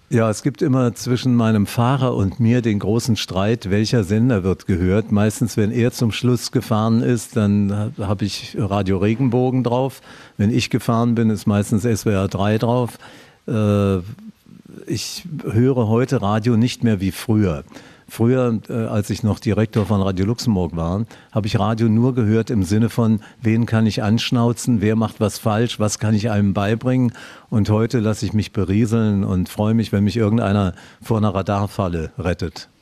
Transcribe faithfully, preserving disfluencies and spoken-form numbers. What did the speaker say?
Ja, es gibt immer zwischen meinem Fahrer und mir den großen Streit, welcher Sender wird gehört. Meistens, wenn er zum Schluss gefahren ist, dann habe ich Radio Regenbogen drauf. Wenn ich gefahren bin, ist meistens S W R drei drauf. Äh, ich höre heute Radio nicht mehr wie früher. Früher, äh, als ich noch Direktor von Radio Luxemburg war, habe ich Radio nur gehört im Sinne von, wen kann ich anschnauzen, wer macht was falsch, was kann ich einem beibringen. Und heute lasse ich mich berieseln und freue mich, wenn mich irgendeiner vor einer Radarfalle rettet.